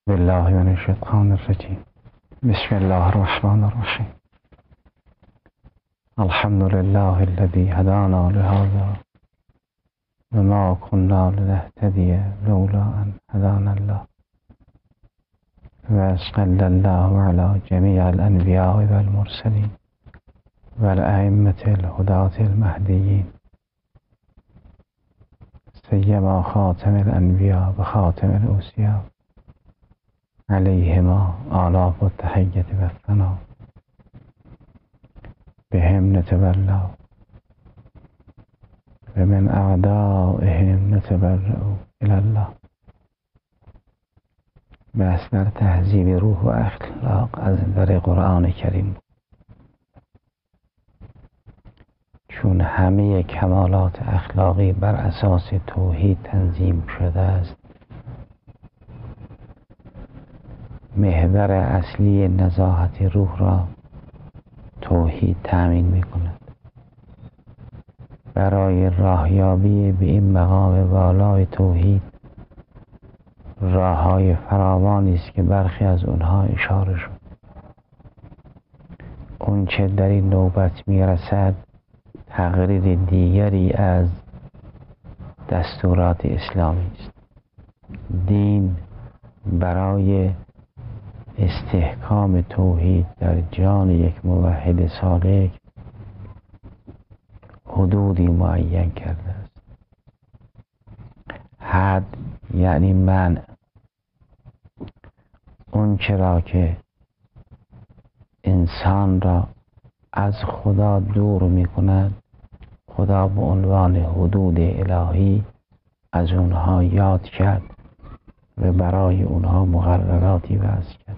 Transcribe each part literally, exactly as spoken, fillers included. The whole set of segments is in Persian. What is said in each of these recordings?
بالله من الشیطان الرجیم. بسم الله الرحمن الرحیم. الحمد لله الذي هدانا لهذا وما كنا لنهتدي لولا أن هدانا الله وأصلى الله على جميع الأنبياء والمرسلين والأئمة الهداة المهديين سيما خاتم الأنبياء وخاتم الأوصياء عليهما آلاف التحية والثناء بهم نتولى ومن أعدائهم نتبرأ إلى الله. بحث در تهذیب روح و اخلاق از در قرآن کریم، چون همه کمالات اخلاقی بر اساس توحید تنظیم شده است، محور اصلی نزاهت روح را توحید تأمین می کند. برای راهیابی به این مقام والای توحید راه‌های فراوانی است که برخی از اونها اشاره شد. اون چه در این نوبت می رسد تقریر دیگری از دستورات اسلامی است. دین برای استحکام توحید در جان یک موحد سالک حدودی معین کرده است. حد یعنی منع، اون چرا که انسان را از خدا دور می کند، خدا به عنوان حدود الهی از اونها یاد کرد و برای اونها مقرراتی وضع کرد.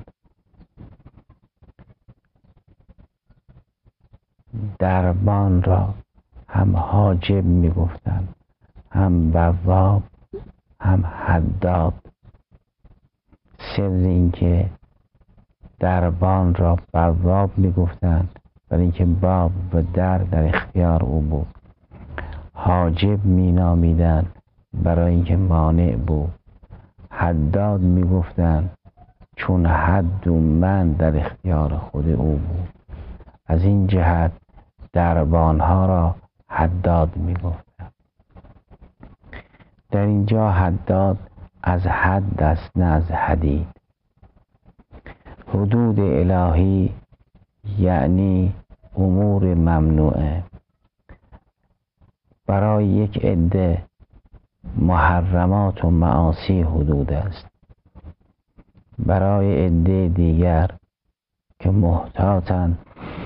دربان را هم حاجب می گفتن، هم بواب، هم حداد. سر این که دربان را بواب می گفتن برای اینکه باب و در در اختیار او بود. حاجب می نامیدن برای اینکه مانع بود. حداد می گفتن چون حد و من در اختیار خود او بود. از این جهت دربانها را حداد می گفتن. در اینجا حداد از حد است نه از حدید. حدود الهی یعنی امور ممنوعه. برای یک عده محرمات و معاصی حدود است. برای عده دیگر که محتاطن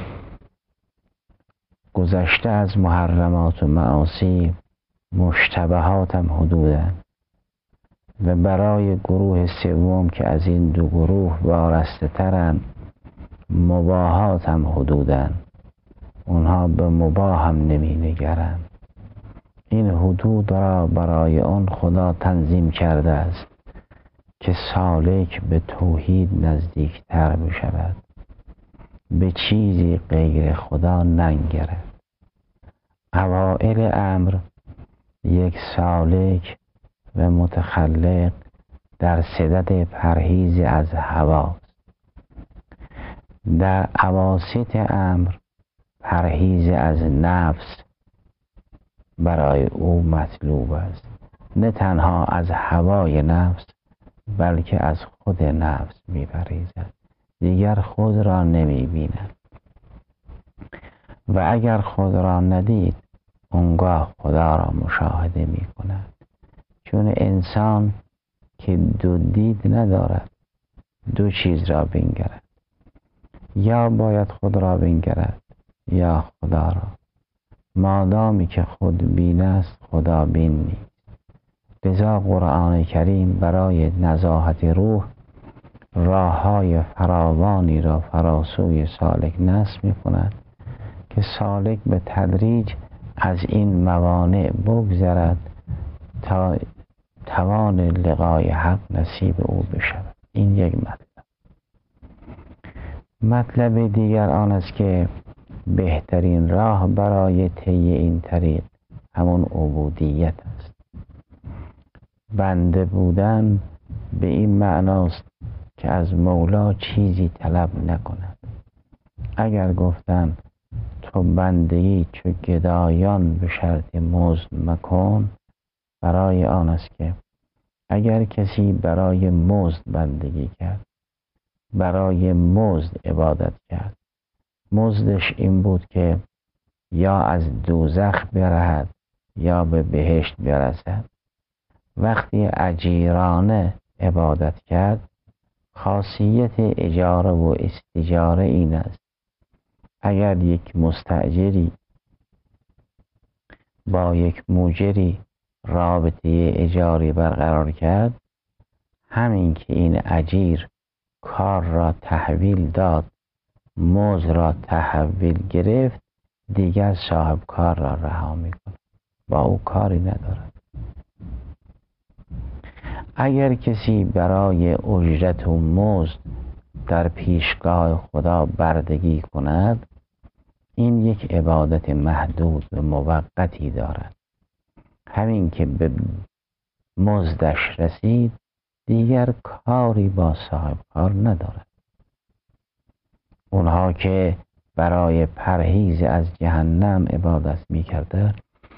گذشته از محرمات و معاصی مشتبهات هم حدودند. و برای گروه سوم که از این دو گروه وارسته ترن مباحات هم حدودند. اونها به مباح هم نمی نگرند. این حدود را برای آن خدا تنظیم کرده است که سالک به توحید نزدیکتر بشود، به چیزی غیر خدا ننگرد. اوائل امر یک سالک و متخلق در صدد پرهیز از هواست. در اواسط امر پرهیز از نفس برای او مطلوب است. نه تنها از هوای نفس بلکه از خود نفس می پرهیزد. دیگر خود را نمی بیند. و اگر خود را ندید اونگاه خدا را مشاهده می کند. چون انسان که دو دید ندارد دو چیز را بنگرد. یا باید خود را بنگرد یا خدا را. مادامی که خود بین است خدا بین نیست. لذا قرآن کریم برای نزاهت روح راه‌های فراوانی را فراسوی سالک نصب می کند که سالک به تدریج از این موانع بگذرد تا توان لقای حق نصیب او بشود. این یک مطلب. مطلب دیگر آن است که بهترین راه برای طی این طریق همون عبودیت است. بنده بودن به این معناست که از مولا چیزی طلب نکند. اگر گفتن تو بندگی چو گدایان به شرط مزد مکن، برای آن است که اگر کسی برای مزد بندگی کرد، برای مزد عبادت کرد، مزدش این بود که یا از دوزخ برهد یا به بهشت برسد. وقتی اجیرانه عبادت کرد، خاصیت اجاره و استجاره این است: اگر یک مستاجری با یک موجری رابطه اجاری برقرار کرد، همین که این اجیر کار را تحویل داد، مزد را تحویل گرفت، دیگر صاحب کار را رها میکنه، با او کاری ندارد. اگر کسی برای اجرت و مزد در پیشگاه خدا بردگی کند، این یک عبادت محدود و موقتی دارد. همین که به مزدش رسید، دیگر کاری با صاحب کار ندارد. اونها که برای پرهیز از جهنم عبادت میکردند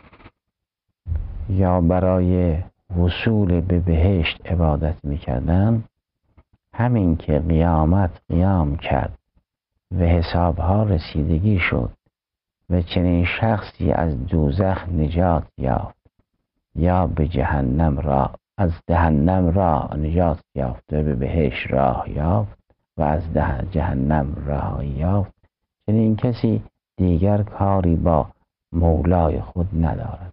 یا برای وصول به بهشت عبادت میکردند، همین که قیامت قیام کرد و حسابها رسیدگی شد و چنین شخصی از دوزخ نجات یافت یا به جهنم را از جهنم راه نجات یافت و به بهشت راه یافت و از جهنم راه یافت، چنین کسی دیگر کاری با مولای خود ندارد.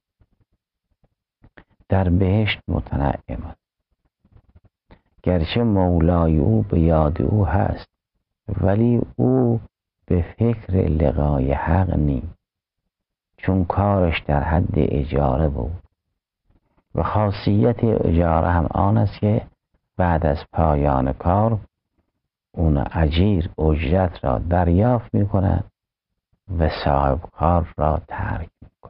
در بهشت متنعم است، گرچه مولای او به یاد او هست، ولی او به فکر لقای حق نی، چون کارش در حد اجاره بود. و خاصیت اجاره هم آن است که بعد از پایان کار اون اجیر اجرت را دریافت می کند و صاحب کار را ترک می کند.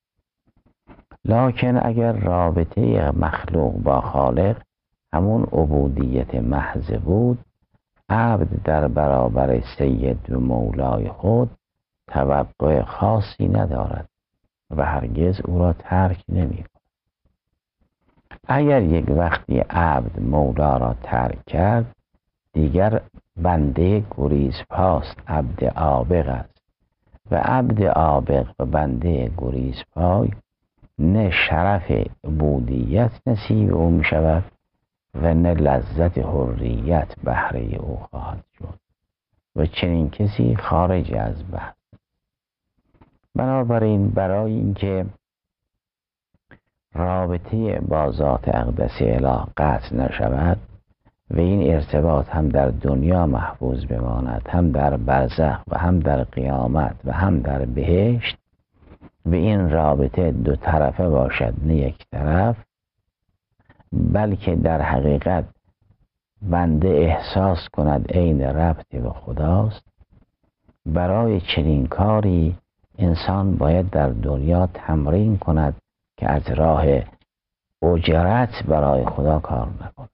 لکن اگر رابطه مخلوق با خالق همون عبودیت محض بود، عبد در برابر سید و مولای خود توقع خاصی ندارد و هرگز او را ترک نمی کند. اگر یک وقتی عبد مولا را ترک کرد، دیگر بنده گریز پاست، عبد عابق است. و عبد عابق و بنده گریز پای نه شرف عبودیت نصیب او می شود و نه لذت حریت بهره او خواهد شد و چنین کسی خارج از بحث. بنابراین برای اینکه رابطه با ذات اقدس اله قطع نشود و این ارتباط هم در دنیا محفوظ بماند، هم در برزخ و هم در قیامت و هم در بهشت، و این رابطه دو طرفه باشد نه یک طرف، بلکه در حقیقت بنده احساس کند عین ربط به خداست، برای چنین کاری انسان باید در دنیا تمرین کند که از راه اجرت برای خدا کار نکند.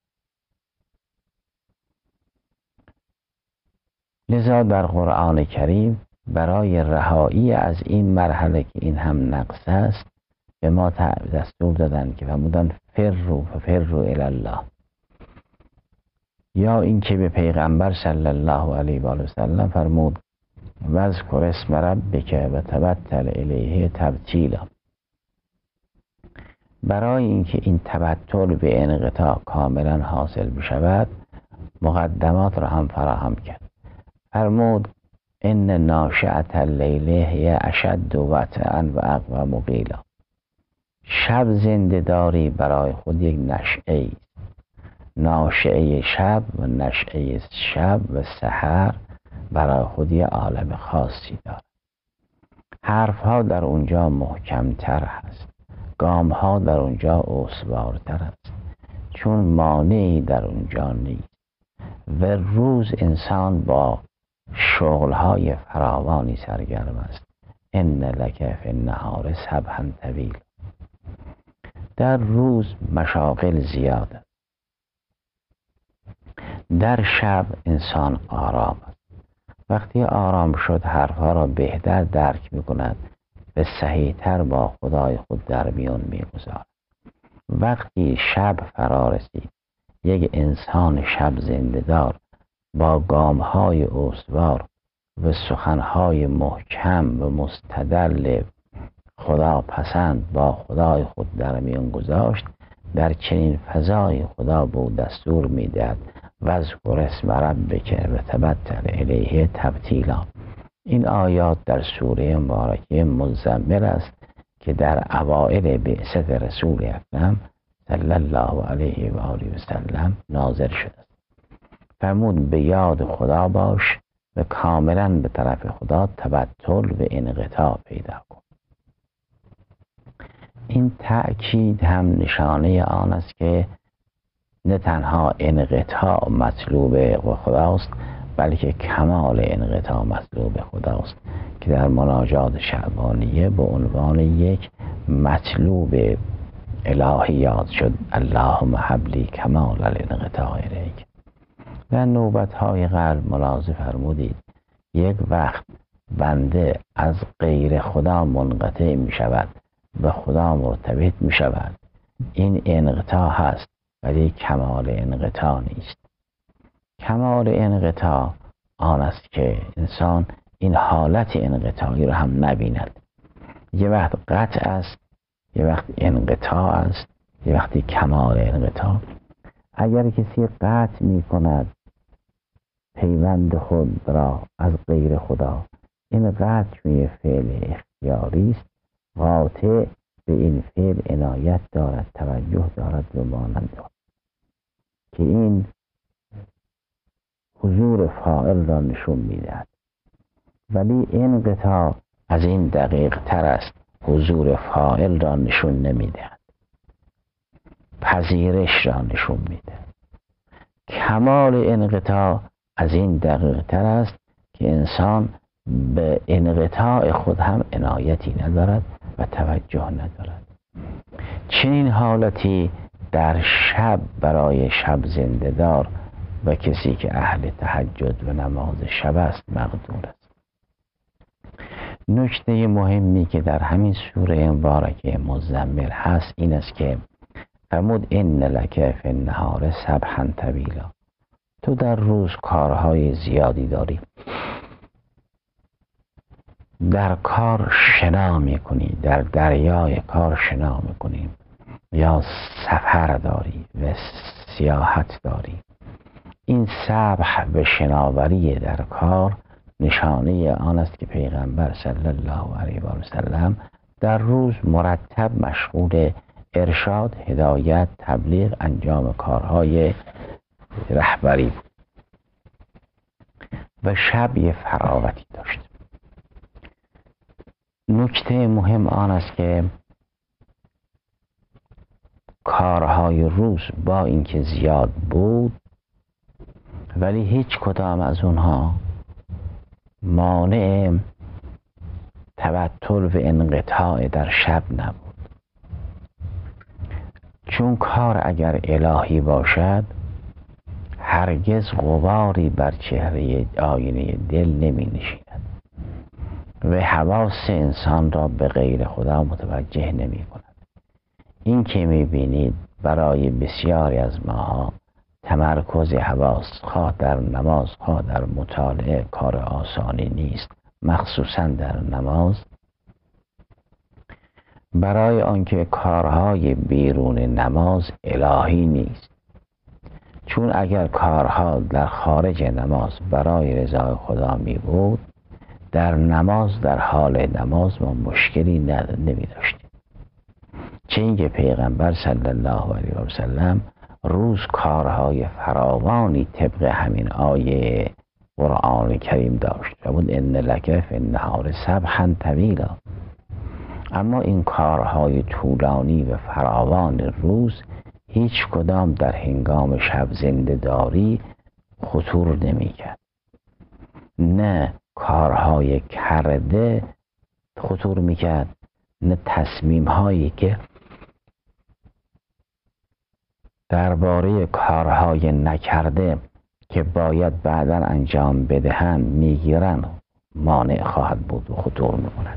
لذا در قرآن کریم برای رهایی از این مرحله که این هم نقص است به ما دستور دادن که فرمودن فروا ففروا الی الله، یا اینکه به پیغمبر صلی الله علیه و آله و سلم فرمود واذکر اسم ربک و تبتل الیه تبتیلا. برای اینکه این تبتل به انقطاع کاملا حاصل بشود، مقدمات را هم فراهم کرد. فرمود ان ناشئة اللیل هی اشد وطئا و اقوم قیلا. شب زنده داری برای خود یک نشئه، ناشئه شب و نشئه شب و سحر برای خود یک عالم خاصی دارد. حرف ها در اونجا محکم تر هست، گام ها در اونجا استوارتر است، چون مانعی در اونجا نیست و روز انسان با شغل های فراوانی سرگرم است. ان لک فی النهار سبحا طویل. در روز مشاغل زیاد است. در شب انسان آرام است. وقتی آرام شد حرفها را بهتر درک می کند و صحیحتر با خدای خود در میان می گذارد. وقتی شب فرا رسید یک انسان شب زنده دار با گامهای استوار و سخنهای محکم و مستدل خدا پسند با خدای خود در میان گذاشت، در چنین فضای خدا به او دستور میدهد واذکر اسم ربک و تبتل الیه تبتیلا. این آیات در سوره مبارکه مزمل است که در اوائل بعثت رسول اکرم صلی الله علیه و آله و سلم نازل شده است. فرمود به یاد خدا باش و کاملا به طرف خدا تبتل و انقطاع پیدا کن. این تأکید هم نشانه آن است که نه تنها انقطاع مطلوب خداست بلکه کمال انقطاع مطلوب خداست که در مناجات شعبانیه به عنوان یک مطلوب الهی یاد شد. اللهم هب لی کمال الانقطاع الیک. در نوبت‌های قلب ملاحظه فرمودید یک وقت بنده از غیر خدا منقطع می شود به خدا مرتبط می شود. این انقطاع هست ولی کمال انقطاع نیست. کمال انقطاع آن است که انسان این حالت انقطاعی رو هم نبیند. یه وقت قطع است، یه وقت انقطاع است، یه وقتی کمال انقطاع. اگر کسی قطع می کند پیوند خود را از غیر خدا، این قطع فعل اختیاری است. قاطع به این فعل عنایت دارد، توجه دارد و مانند دارد که این حضور فاعل را نشون میدهد. ولی انقطاع از این دقیق تر است، حضور فاعل را نشون نمیدهد، پذیرش را نشون میدهد. کمال انقطاع از این دقیق تر است که انسان به انقطاع خود هم عنایتی ندارد و توجه ندارد. چنین حالتی در شب برای شب زنده دار و کسی که اهل تهجد و نماز شب است مقدور است. نکته مهمی که در همین سوره مبارکه مزمل هست این است که فرمود ان لک فی النهار سبحا طویلا. تو در روز کارهای زیادی داری، در کار شنا میکنی، در دریای کار شنا میکنی، یا سفر داری و سیاحت داری. این سبح به شناوری در کار نشانه آن است که پیغمبر صلی الله علیه و سلم در روز مرتب مشغول ارشاد، هدایت، تبلیغ، انجام کارهای رهبری بود و شب یه فراغتی داشت. نکته مهم آن است که کارهای روز با اینکه زیاد بود ولی هیچ کدام از اونها مانع تبتل و انقطاع در شب نبود. چون کار اگر الهی باشد هرگز غباری بر چهره آینه دل نمی نشیند و حواس انسان را به غیر خدا متوجه نمی کند. این که می بینید برای بسیاری از ماها تمرکز حواس خواه در نماز خواه در مطالعه کار آسانی نیست، مخصوصا در نماز، برای آنکه کارهای بیرون نماز الهی نیست. چون اگر کارها در خارج نماز برای رضای خدا می بود، در نماز در حال نماز ما مشکلی نمی داشتیم. چه اینکه پیغمبر صلی الله علیه و سلم روز کارهای فراوانی طبق همین آیه قرآن کریم داشت. فرمود ان لک فی النهار سبحا طویلا. اما این کارهای طولانی و فراوان روز هیچ کدام در هنگام شب زنده داری خطور نمی کرد. نه کارهای کرده خطور می کرد، نه تصمیم هایی که درباره کارهای نکرده که باید بعدا انجام بدهند میگیرند مانع خواهد بود و خطور میکند.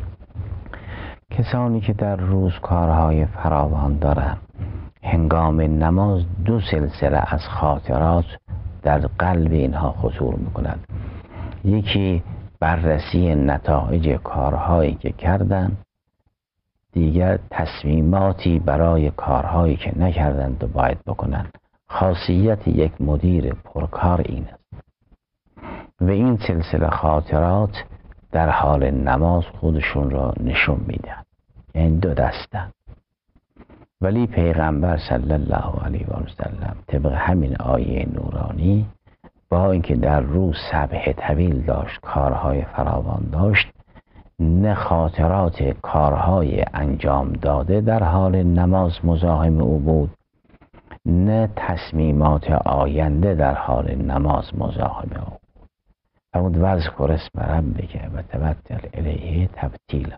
کسانی که در روز کارهای فراوان دارند هنگام نماز دو سلسله از خاطرات در قلب اینها خطور میکند. یکی بررسی نتایج کارهایی که کردند، دیگر تصمیماتی برای کارهایی که نکردند و باید بکنند. خاصیت یک مدیر پرکار این است و این سلسله خاطرات در حال نماز خودشون را نشون میدن، یعنی دو دسته. ولی پیغمبر صلی الله علیه و سلم طبق همین آیه نورانی با اینکه در روز سبح طویل داشت، کارهای فراوان داشت، نه خاطرات کارهای انجام داده در حال نماز مزاحم او بود، نه تصمیمات آینده در حال نماز مزاحم او بود. فرمود واذکر اسم ربک و توکل الیه تبتیلا.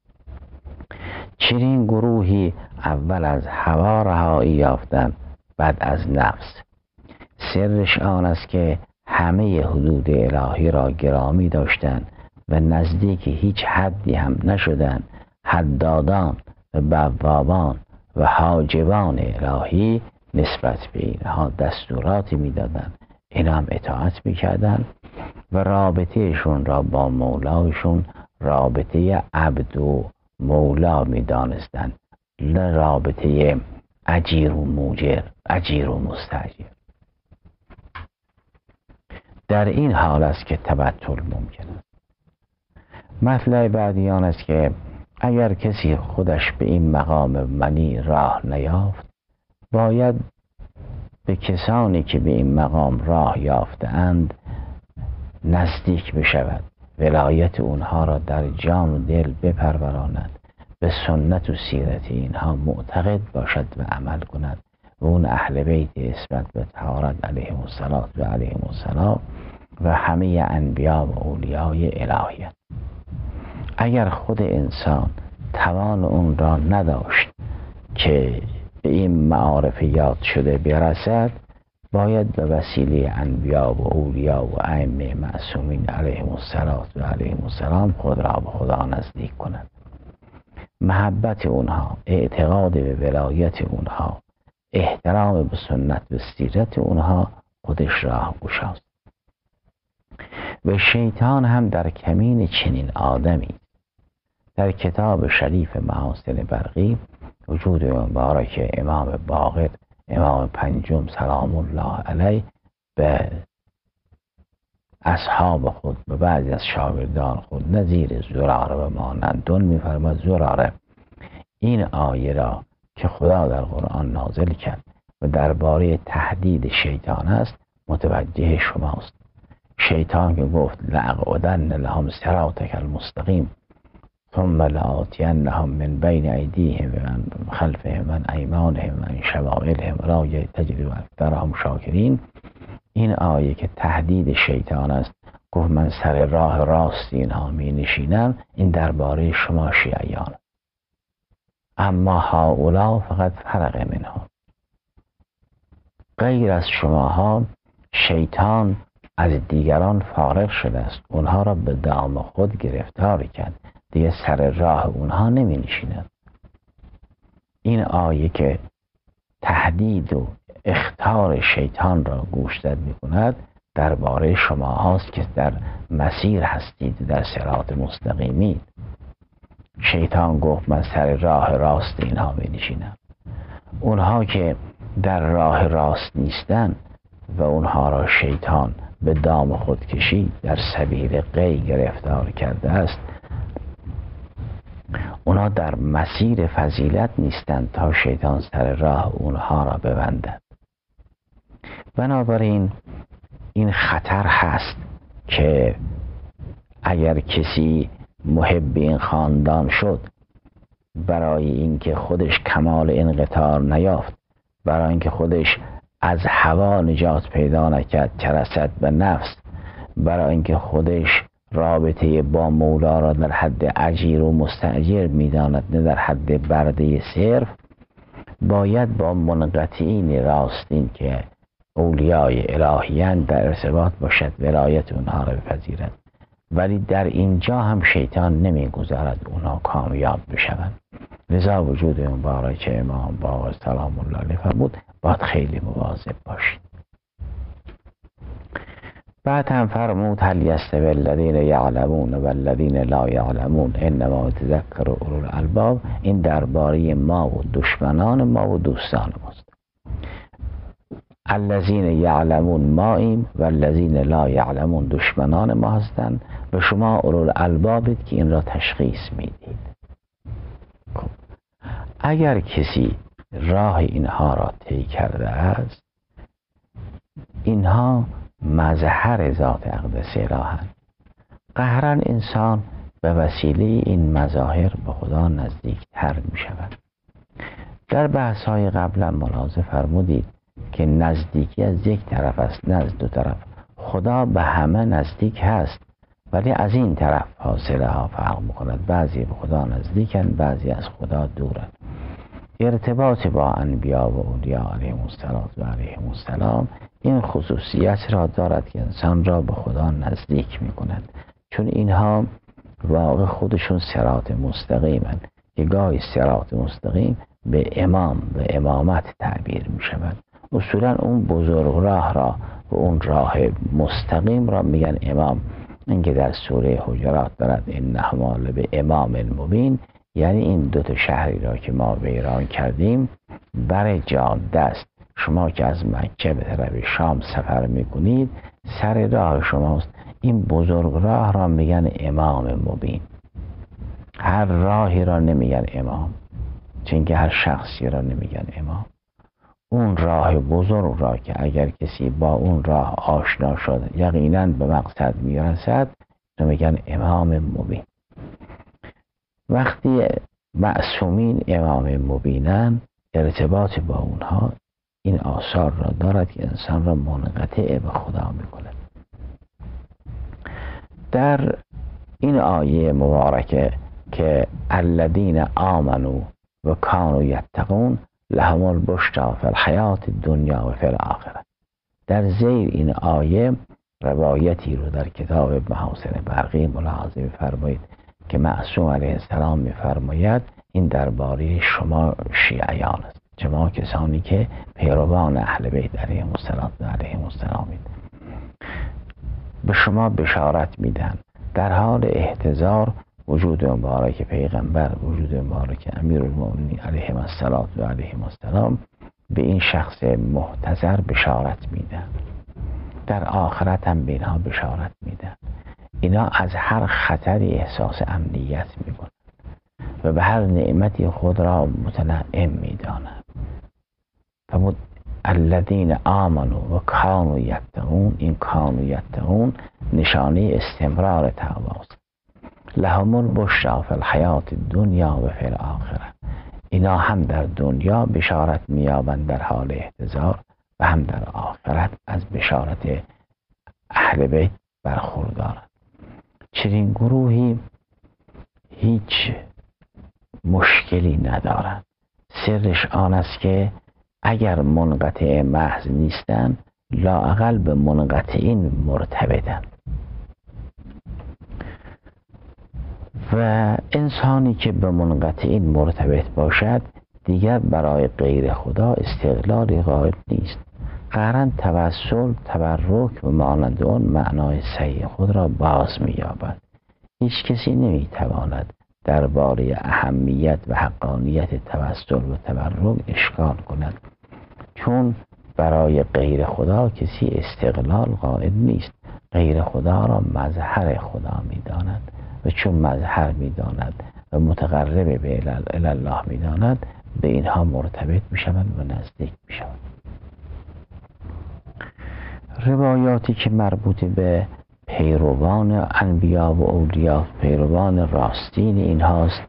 چنین گروهی اول از هوا رهایی یافتند، بعد از نفس. سرش آن است که همه حدود الهی را گرامی داشتند و نزدیک هیچ حدی هم نشدند. حدادان و بوابان و حاجبان الهی نسبت به اینها دستوراتی میدادند، اینا هم اطاعت میکردند و رابطهشون را با مولایشون رابطه عبد و مولا میدانستند، نه رابطه اجیر و موجر، اجیر و مستاجر. در این حال است که تبتل ممکن است. مطلب بعدی آن است که اگر کسی خودش به این مقام منی راه نیافت، باید به کسانی که به این مقام راه یافته‌اند نزدیک بشود، ولایت اونها را در جان و دل بپروراند، به سنت و سیرت اینها معتقد باشد و عمل کند و اون اهل بیت اسمت به طهارت علیهم الصلاة و علیهم السلام و همه انبیا و اولیای الهیت. اگر خود انسان توان اون را نداشت که به این معارف یاد شده برسد، باید به وسیله انبیا و اولیا و ائمه معصومین علیهم الصلاة و علیهم السلام خود را به خدا نزدیک کند. محبت اونها، اعتقاد به ولایت اونها، احترام به سنت و سیرت اونها خودش راه گشاست. و شیطان هم در کمین چنین آدمی. در کتاب شریف محاسن برقی وجود مبارک امام باقر، امام پنجم سلام الله علیه، به اصحاب خود، به بعضی از شاگردان خود نظیر زراره و مانندون می‌فرماید: زراره، این آیه را که خدا در قرآن نازل کرد و درباره تهدید شیطان است متوجه شماست. شیطان که گفت لأقعدن لهم صراطک المستقیم ثم لآتینهم من بین ایدیهم و من خلفهم و من ایمانهم و من شمائلهم ولا تجد اکثرهم شاکرین، این آیه که تهدید شیطان است، گفت من سر راه راست اینها می نشینم، این درباره شما شیعیان. اما هؤلاء فقط فرق منها، غیر از شماها شیطان از دیگران فارغ شده است، اونها را به دام خود گرفتار کرد، دیگه سر راه اونها نمی نشیند. این آیه که تهدید و اخطار شیطان را گوشزد می کند درباره شما هاست که در مسیر هستید، در صراط مستقیمید. شیطان گفت من سر راه راست اینها می نشینم. اونها که در راه راست نیستن و اونها را شیطان به دام خود کشید، در سبیل غی گرفتار کرده است، اونا در مسیر فضیلت نیستند تا شیطان سر راه اونها را ببندد. بنابراین این خطر هست که اگر کسی محب این خاندان شد، برای اینکه خودش کمال انقطاع نیافت، برای اینکه خودش از هوا نجات پیدا نکرد که رسد به نفس، برای اینکه خودش رابطه با مولا را در حد اجیر و مستاجر میداند نه در حد برده صرف، باید با منقطعین راستین که اولیای الهیان در ارتباط باشد، ولایت اونها را بپذیرد، ولی در اینجا هم شیطان نمیگذارد اونها کامیاب بشوند. لذا وجود مبارک امام باقر سلام الله علیه فرمود باید خیلی مواظب باشید. بعد هم فرمود هل یستوی الذین یعلمون والذین لا یعلمون انما یتذکر اولو الالباب. این درباره ما و دشمنان ما و دوستان ماست. الذین یعلمون ماییم و الذین لا یعلمون دشمنان ما هستند و شما اولو الالبابید که این را تشخیص میدید. خب اگر کسی راه اینها را طی کرده است، اینها مظهر ذات اقدس الهند. قهرا انسان به وسیله این مظاهر به خدا نزدیکتر می شود. در بحث های قبلا ملاحظه فرمودید که نزدیکی از یک طرف است، نه از دو طرف. خدا به همه نزدیک هست ولی از این طرف فاصله ها فرق می‌کند. بعضی به خدا نزدیکند، بعضی از خدا دورند. ارتباط با انبیا و اولیا علیهم السلام و علیهم السلام این خصوصیت را دارد که انسان را به خدا نزدیک می کند، چون اینها واقع خودشون صراط مستقیمند که گاهی صراط مستقیم به امام و امامت تعبیر می شود. اصولا اون بزرگ راه را و اون راه مستقیم را میگن امام. اینکه در سوره حجرات دارد انه مال به امام المبین، یعنی این دو تا شهری را که ما ویران کردیم بر جاده است. شما که از مکه به طرف شام سفر میکنید سر راه شماست. این بزرگ راه را میگن امام مبین. هر راهی را نمیگن امام، چون که هر شخصی را نمیگن امام. اون راه بزرگ را که اگر کسی با اون راه آشنا شد یقینا به مقصد میرسد میگن امام مبین. وقتی معصومین امام مبینن، ارتباط با اونها این آثار را دارد که انسان را منقطع به خدا میکند. در این آیه مبارکه که الذین آمنوا و کانوا یتقون لهم البشری فی الحیات الدنیا و فی الاخره، در زیر این آیه روایتی رو در کتاب محاسن برقی ملاحظه بفرمایید که معصوم علیه السلام میفرماید این درباره شما شیعیان است، شما کسانی که پیروان اهل بیت علیهم السلام و علیهم السلامید. به شما بشارت میدن در حال احتضار وجود مبارک پیغمبر، وجود مبارک امیرالمؤمنین علیهم السلام و علیهم السلام، به این شخص محتضر بشارت میدن. در آخرت هم به اینها بشارت میدن. اینا از هر خطری احساس امنیت میکنن و به هر نعمتی خود را متنعم میدانند. فرمود الذین آمنوا و کانوا یتقون. این کانوا یتقون نشانه استمرار تقواست. لهم البشری فی الحیات الدنیا و فی الاخره. اینا هم در دنیا بشارت مییابند در حال احتضار و هم در آخرت از بشارت اهل بیت برخوردارند. چنین گروهی هیچ مشکلی ندارند. سرش آن است که اگر منقطع محض نیستند لااقل به منقطعین مرتبطند. و انسانی که به منقطعین مرتبط باشد دیگر برای غیر خدا استقلالی قائل نیست. قرن توسل، تبرک و مانند آن معنای صحیح خود را باز می‌یابد. هیچ کسی نمی‌تواند درباره اهمیت و حقانیت توسل و تبرک اشکال کند، چون برای غیر خدا کسی استقلال قائل نیست. غیر خدا را مظهر خدا می‌داند و چون مظهر می‌داند و متقرب به الله می‌داند به اینها مرتبط می‌شوند و نزدیک می‌شوند. روایاتی که مربوط به پیروان انبیا و اولیا، پیروان راستین اینهاست،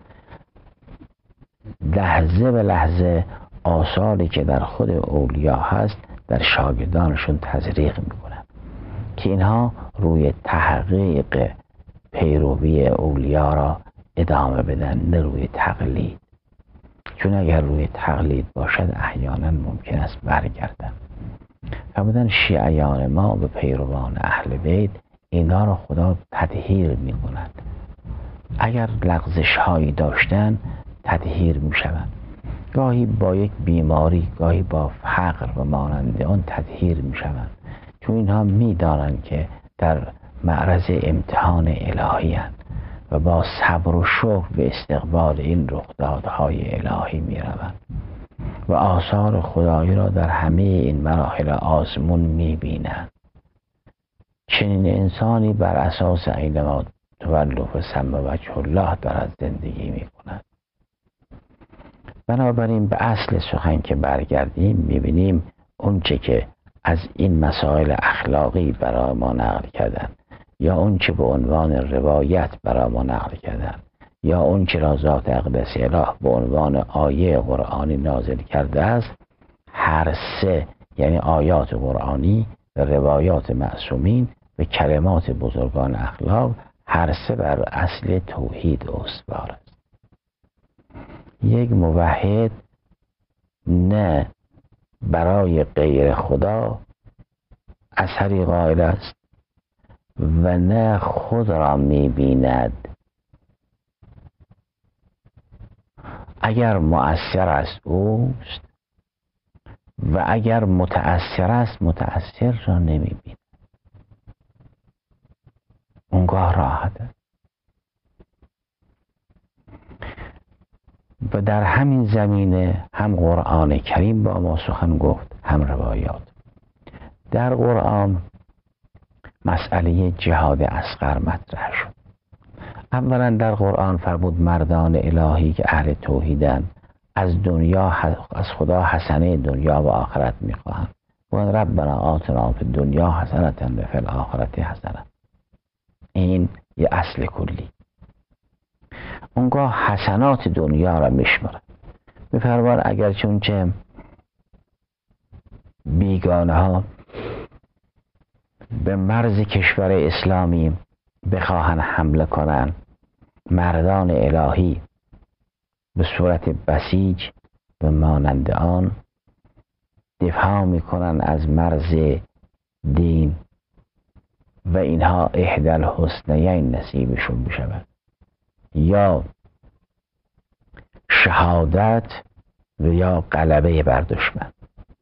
لحظه به لحظه آثاری که در خود اولیا هست در شاگردانشون تزریق میکنن که اینها روی تحقیق پیروی اولیا را ادامه بدن، نه روی تقلید. چون اگر روی تقلید باشد احیانا ممکن است برگردن. فرمودن شیعیان ما به پیروان اهل بیت اینا رو خدا تطهیر می کند. اگر لغزش هایی داشتن تطهیر می شوند. گاهی با یک بیماری، گاهی با فقر و مانند آن تطهیر می شوند، چون اینها می دانند که در معرض امتحان الهی هستند و با صبر و شکر به استقبال این رخدادهای الهی می روند و آثار خدایی را در همه این مراحل آزمون می بینند. چنین انسانی بر اساس اینما تولوا فثم وجه الله دارد زندگی می کند. بنابراین به اصل سخن که برگردیم میبینیم اونچه که از این مسائل اخلاقی برای ما نقل کردن، یا اونچه به عنوان روایت برای ما نقل کردن، یا اونچه را ذات اقدس اله به عنوان آیه قرآنی نازل کرده است، هر سه یعنی آیات قرآنی و روایات معصومین و کلمات بزرگان اخلاق هر سه بر اصل توحید استوار است. یک موحد نه برای غیر خدا اثری قائل است و نه خود را می بیند. اگر مؤثر است اوست و اگر متأثر است متأثر را نمی بیند. اونگاه راحت است. و در همین زمینه هم قرآن کریم با ما سخن گفت، هم روایات. در قرآن مسئله جهاد اصغر مطرح شد. اولا در قرآن فرمود مردان الهی که اهل توحیدن از دنیا از خدا حسنه دنیا و آخرت میخواهند و ربنا آتنا فی الدنیا حسنة و فی الآخرة حسنة. این یه اصل کلی. اونگاه حسنات دنیا را میشمرد. میفرمان اگر چون چه بیگانه ها به مرز کشور اسلامی بخواهن حمله کنن، مردان الهی به صورت بسیج به مانند آن دفاع میکنن از مرز دین و اینها احدی الحسنیین نصیبشون بشود، یا شهادت و یا غلبه بر دشمن.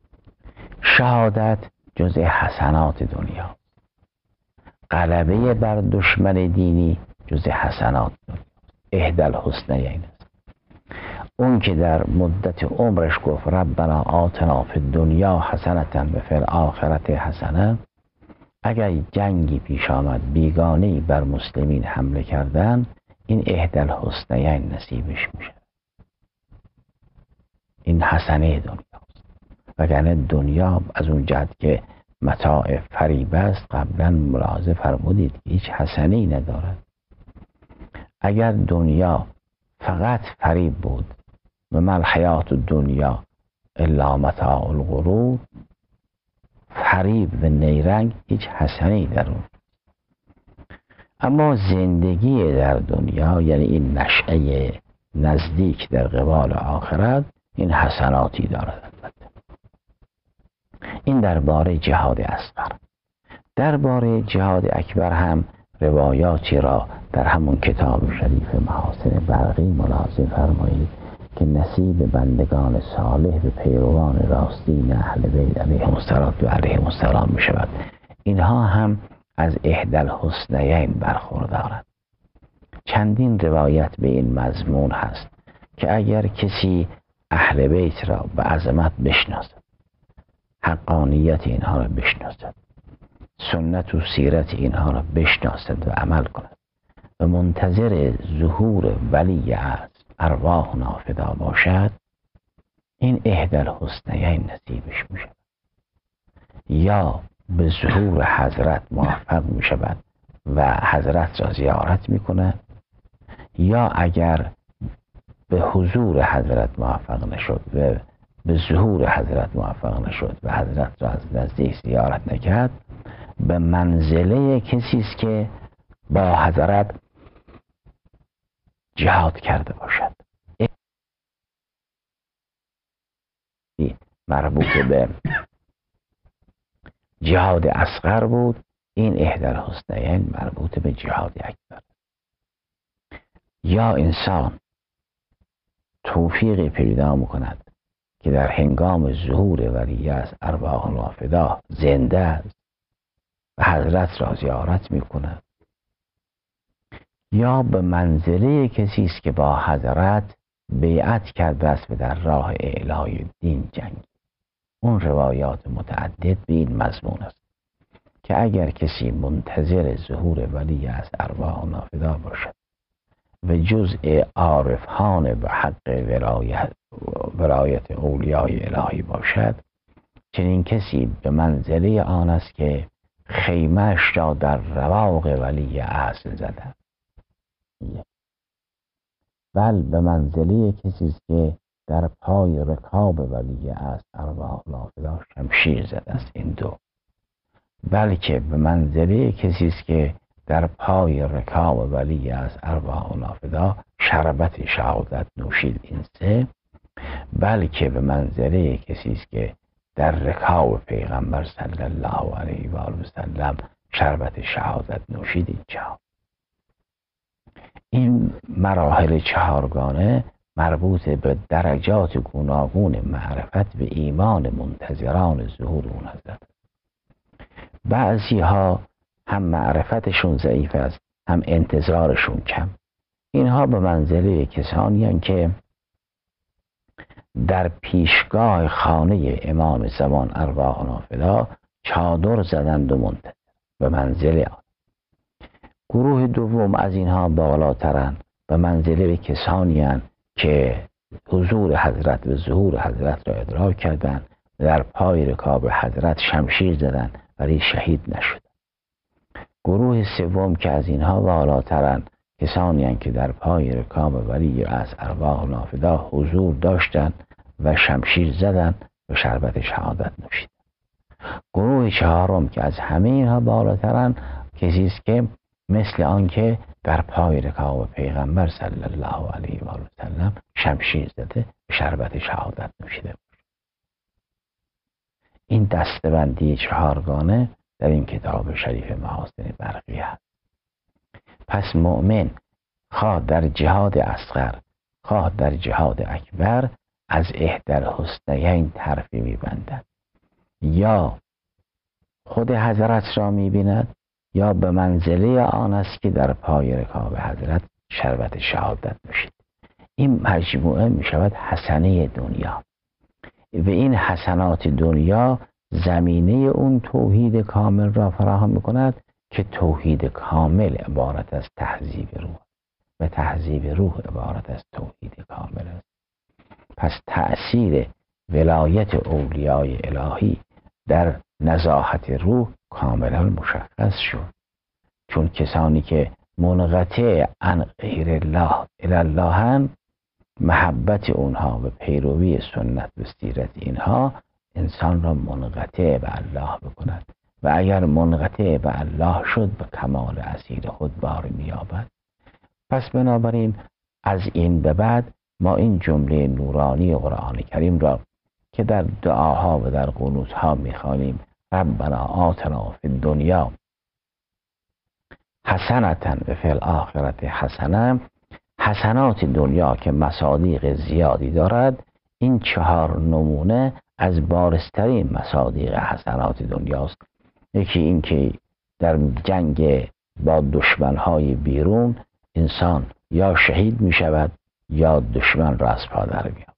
شهادت جزء حسنات دنیا، غلبه بر دشمن دینی جزء حسنات دنیا، احدی الحسنیین است. اون که در مدت عمرش گفت ربنا آتنا فی الدنیا حسنة و فی الآخرة حسنة، اگر جنگی پیش آمد بیگانه‌ای بر مسلمین حمله کردن، این احدی الحسنیین نصیبش میشه. این حسنه دنیاست. وگرنه دنیا از اون جهت که متاع فریب است قبلا ملاحظه فرمودید که هیچ حسنه‌ای ندارد. اگر دنیا فقط فریب بود و ما الحیات الدنیا الا متاع الغرور، فریب و نیرنگ هیچ حسنه‌ای در اون. اما زندگی در دنیا یعنی این نشأه نزدیک در قبال آخرت این حسناتی دارد. البته این درباره جهاد اصغر. درباره جهاد اکبر هم روایاتی را در همون کتاب شریف محاسن برقی ملاحظه فرمایید که نصیب بندگان صالح به پیروان راستین اهل بیت علیهم السلام و علیهم السلام می شود. اینها هم از احدی الحسنیین برخوردارند. چندین روایت به این مضمون هست که اگر کسی اهل بیت را به عظمت بشناسد، حقانیت اینها را بشناسد، سنت و سیرت اینها را بشناسد و عمل کند و منتظر ظهور ولی از ارواح نافدا باشد، این احدی الحسنیین نصیبش می شود. یا به ظهور حضرت موفق می شود و حضرت را زیارت می کند، یا اگر به حضور حضرت موفق نشد و به ظهور حضرت موفق نشد و حضرت را از نزدیک زیارت نکرد، به منزله کسی است که با حضرت جهاد کرده باشد. مربوط به جهاد اصغر بود، این احدالحسنیین مربوط به جهاد اکبر. یا انسان توفیقی پیدا میکند که در هنگام ظهور ولی از ارواح نافدا زنده است و حضرت را زیارت میکند، یا به منزله کسی است که با حضرت بیعت کرده است و در راه اعلای دین جنگ. اون روایات متعدد به این مضمون است که اگر کسی منتظر ظهور ولی از ارواح نافدا باشد و جزء عارفان به حق ولایت, ولایت اولیای الهی باشد، چنین کسی به منزله آن است که خیمه‌اش را در رواق ولی اصل زده، بل به منزله کسی است که در پای رکاب ولی اصل ارواح نافدا شمشیر زده است. این دو. بلکه به منزله کسی است که در پای رکاب ولی از ارواح نافدا شربت شهادت نوشید. این سه. بلکه به منزله کسی است که در رکاب پیغمبر صلی الله علیه و آله و سلم شربت شهادت نوشید. این چهار. این مراحل چهارگانه مربوط به درجات گوناگون معرفت به ایمان منتظران ظهور اون حضرت. بعضی ها هم معرفتشون ضعیف است، هم انتظارشون کم. اینها به منزله کسانی هستند که در پیشگاه خانه امام زمان ارواح نافدا چادر زدند و منتظر به منزله آن. گروه دوم از اینها بالاترند، به منزله کسانی هستند که حضور حضرت و ظهور حضرت را ادراک کردند، در پای رکاب حضرت شمشیر زدند ولی شهید نشد. گروه سوم که از اینها بالاترند، کسانی هستند که در پای رکاب ولی از ارواح نافدا حضور داشتند و شمشیر زدند و شربت شهادت نوشیدند. گروه چهارم که از همه اینها بالاترند، کسی است که مثل آنکه در پای رکاب پیغمبر صلی الله علیه و آله و سلم شمشیر زده و شربت شهادت نوشیده بود. این دسته‌بندی چهارگانه در این کتاب شریف محاسن برقی است. پس مؤمن خواه در جهاد اصغر خواه در جهاد اکبر از احدالحسنیین طرفی میبندد، یا خود حضرت را میبیند یا به منزله آن است که در پای رکاب حضرت شربت شهادت نوشید. این مجموعه میشود حسنه دنیا و این حسنات دنیا زمینه اون توحید کامل را فراهم میکند که توحید کامل عبارت از تهذیب روح و تهذیب روح عبارت از توحید کامل است. پس تأثیر ولایت اولیای الهی در نزاهت روح کاملا مشخص شد، چون کسانی که منقطع عن غیر الله الی الله، محبت اونها و پیروی سنت و سیرت اینها انسان را منقطع به الله بکند و اگر منقطع به الله شد به کمال اصیل خود بار می‌یابد. پس بنابراین از این به بعد ما این جمله نورانی قرآن کریم را که در دعاها و در قنوتها می‌خوانیم، ربنا آتنا فی الدنیا حسنة و فی الاخرة حسنة، حسنات دنیا که مصادیق زیادی دارد، این چهار نمونه از بارزترین مصادیق حسنات دنیاست. یکی این که در جنگ با دشمنهای بیرون انسان یا شهید می شود یا دشمن را از پا در می‌آورد.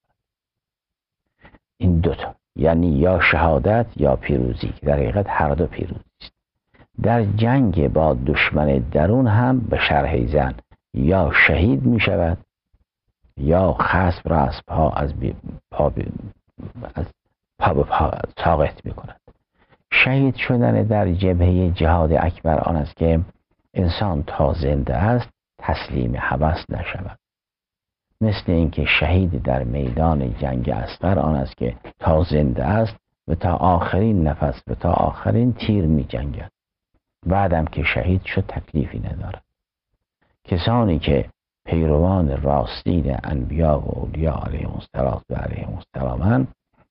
این دوتا یعنی یا شهادت یا پیروزی که در حقیقت هر دو پیروزی است. در جنگ با دشمن درون هم به شرح زن یا شهید می شود یا خصم را از پا از بی پا بی از پا به پا ساقط می کند. شهید شدن در جبهه جهاد اکبر آن است که انسان تا زنده است تسلیم هوس نشود. مثل اینکه شهید در میدان جنگ اصغر آن است که تا زنده است و تا آخرین نفس و تا آخرین تیر می جنگد. بعدم که شهید شد تکلیفی ندارد. کسانی که پیروان راستین انبیا و اولیا علیهم السلام و علیهم السلام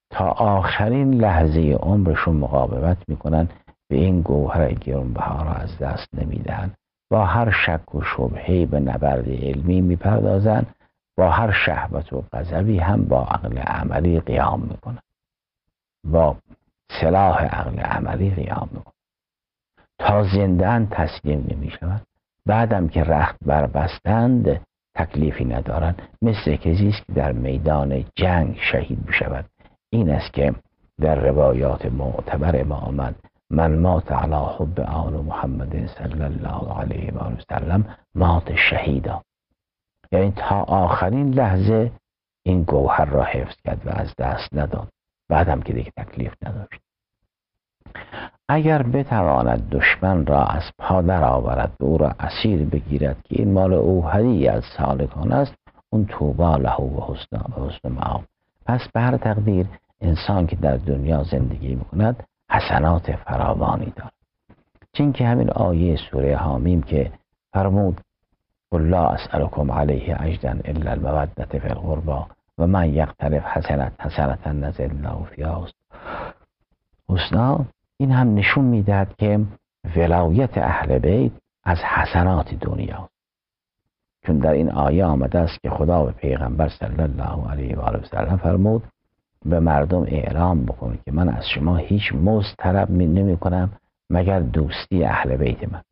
تا آخرین لحظه عمرشون مقاومت میکنن، به این گوهر گرانبها را از دست نمیدهن. با هر شک و شبهه‌ای به نبرد علمی میپردازن، با هر شهوت و غضبی هم با عقل عملی قیام میکنن، با سلاح عقل عملی قیام میکنن تا زنده‌اند تسلیم نمیشوند. بعدم که رخت بربستند تکلیفی ندارن، مثل کسی است که در میدان جنگ شهید بشود. این است که در روایات معتبر ما آمد: من مات علی حب آل محمد صلی الله علیه و سلم مات شهیدا. یعنی تا آخرین لحظه این گوهر را حفظ کرد و از دست نداد، بعدم که دیگه تکلیف نداشت. اگر بتواند دشمن را از پا در آورد و او را اسیر بگیرد که این مال او هدیه از سالکان است، اون طوبی له و حسن و حسن مآب. پس به هر تقدیر انسان که در دنیا زندگی میکند حسنات فراوانی دارد. چون که همین آیه سوره حامیم که فرمود قل لا اسألكم علیه اجرا الا المودة فی القربى و من یقترف حسنة حسنة نزد له فیها حسنا، این هم نشون میدهد که ولایت اهل بیت از حسنات دنیا، چون در این آیه آمده است که خدا به پیغمبر صلی الله علیه و آله و سلم فرمود به مردم اعلام بکنید که من از شما هیچ مزد طلب نمی کنم مگر دوستی اهل بیت من.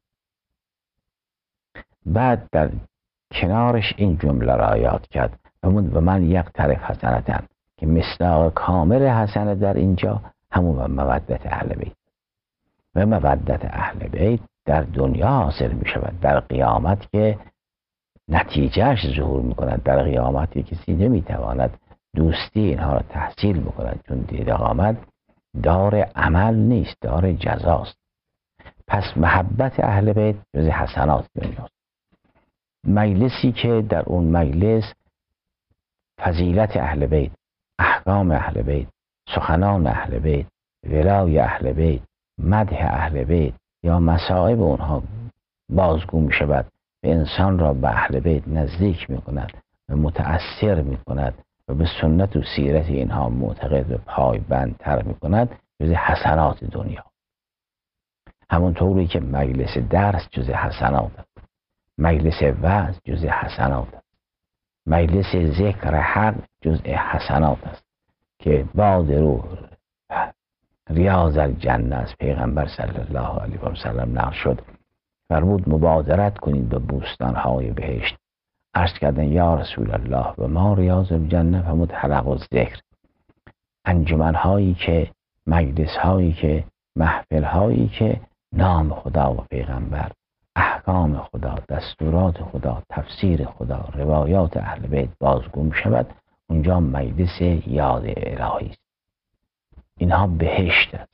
بعد در کنارش این جمله را یاد کرد، فرمود و من یک طرف حسنتن، که مصداق کامل حسنه در اینجا همون مودت اهل بیت و مودت اهل بیت در دنیا حاصل می شود. در قیامت که نتیجهش ظهور می کند، در قیامتی کسی نمی تواند دوستی اینها را تحصیل بکند، چون دید قیامت دار عمل نیست، دار جزاست. پس محبت اهل بیت جز حسنات دنیاست. مجلسی که در اون مجلس فضیلت اهل بیت، احکام اهل بیت، سخنان اهل بیت، ولای اهل بیت، مدح اهل بیت یا مصائب اونها بازگو می شود و انسان را به اهل بیت نزدیک می کند و متأثر می کند و به سنت و سیرت اینها معتقد و پایبندتر می کند، جز حسنات دنیا. همونطوری که مجلس درس جز حسنات است، مجلس وعظ جز حسنات است، مجلس ذکر حق جز حسنات است که باد رو ریاض الجنه از پیغمبر صلی الله علیه و سلم نقل شد. فرمود مبادرت کنید به بوستانهای بهشت. عرض کردن یا رسول الله و ما ریاض الجنه؟ فرمود حلق الذکر، انجمنهایی که، مجلسهایی که، محفلهایی که نام خدا و پیغمبر، احکام خدا، دستورات خدا، تفسیر خدا، روایات اهل بیت بازگو می شود، اونجا مجلس یاد الهی است. اینها بهشت است.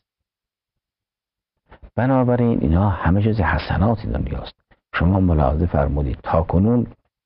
بنابراین اینها همه جز حسنات دنیاست. شما ملاحظه فرمودید تا کنون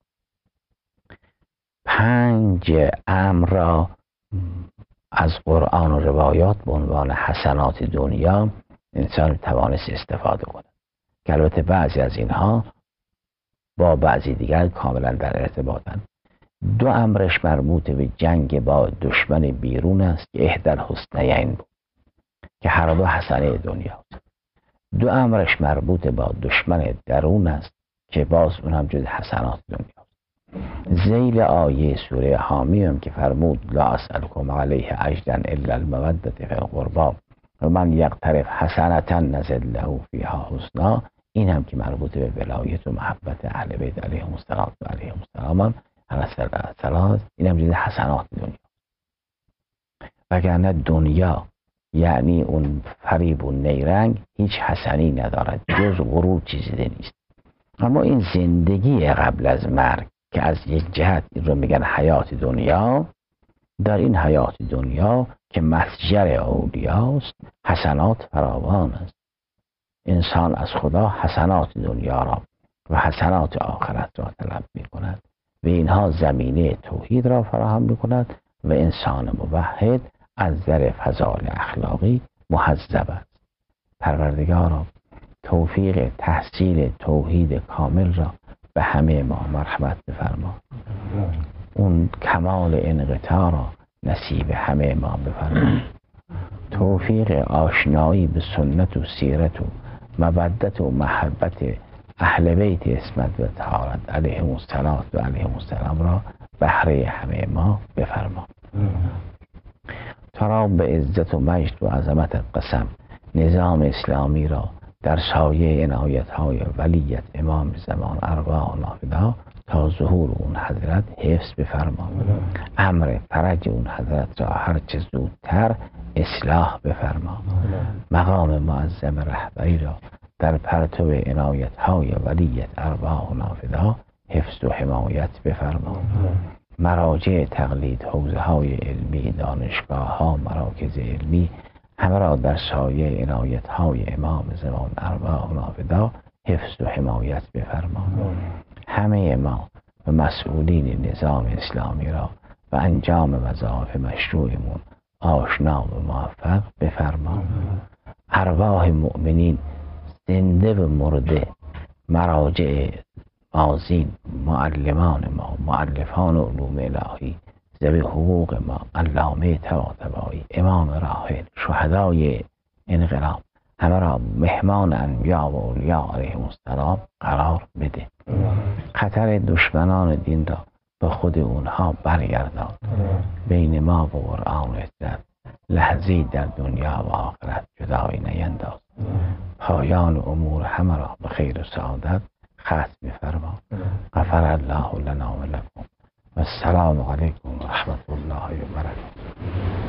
پنج امر را از قرآن و روایات به عنوان حسنات دنیا انسان توانست استفاده کند، که البته بعضی از اینها با بعضی دیگر کاملا در ارتباطند. دو امرش مربوط به جنگ با دشمن بیرون است که احدی الحسنیین بود، که هر دو حسنه دنیاست. دو امرش مربوط با دشمن درون است که باز اون هم جز حسنات دنیاست. ذیل آیه سوره حامیم که فرمود لا اسألکم علیه اجرا الا المودة فی القربى و من یقترف حسنة نزد له فیها حسنا، این هم که مربوط به ولایت و محبت اهل بیت علیهم السلام و علیهم السلام السلام، این هم جز حسنات دنیا. وگرنه دنیا یعنی اون فریب و نیرنگ هیچ حسنی ندارد، جز غرور چیزی نیست. اما این زندگی قبل از مرگ که از یک جهت این رو میگن حیات دنیا، در این حیات دنیا که مسجر اولیاست حسنات فراوان است. انسان از خدا حسنات دنیا را و حسنات آخرت را طلب می کند و اینها زمینه توحید را فراهم می کند و انسان موحد از در فضائل اخلاقی محذب است. پروردگارا توفیق تحصیل توحید کامل را به همه ما مرحمت بفرما. اون کمال انقطاع را نصیب همه ما بفرما. توفیق آشنایی به سنت و سیرت و مودت و محبت اهل بیت اسمت و طهارت علیهم الصلات و علیهم السلام را بهره همه ما بفرما. تو را به عزت و مجد و عظمت قسم نظام اسلامی را در سایه عنایت های ولیت امام زمان ارواح نافذه تا ظهور اون حضرت حفظ بفرما. امر فرج اون حضرت را هرچه زودتر اصلاح بفرما. مقام معظم رهبری را در پرتو عنایت های ولیت ارواح نافذه حفظ و حمایت بفرما. مراجع تقلید، حوزه های علمی، دانشگاه ها، مراکز علمی همه را در سایه عنایت های امام زمان ارواح نافذه حفظ و حمایت بفرما. همه ما و مسئولین نظام اسلامی را و انجام وظایف مشروعمون آشنا و موفق بفرما. ارواح مؤمنین زنده و مرده، مراجع مازین، معلمان ما، مؤلفان علوم الهی، ذوی حقوق ما، علامه طباطبایی، امام راحل، شهدای انقلاب همه را مهمان انبیا و اولیاء علیهم السلام قرار بده. خطر دشمنان دین را به خود اونها برگردان. بین ما و قرآن و عزت لحظی در دنیا و آخرت جدایی نینداز. پایان امور همه را به خیر و سعادت ختم بفرما. غفر الله لنا و لکم و السلام علیکم و رحمت الله و برکاته.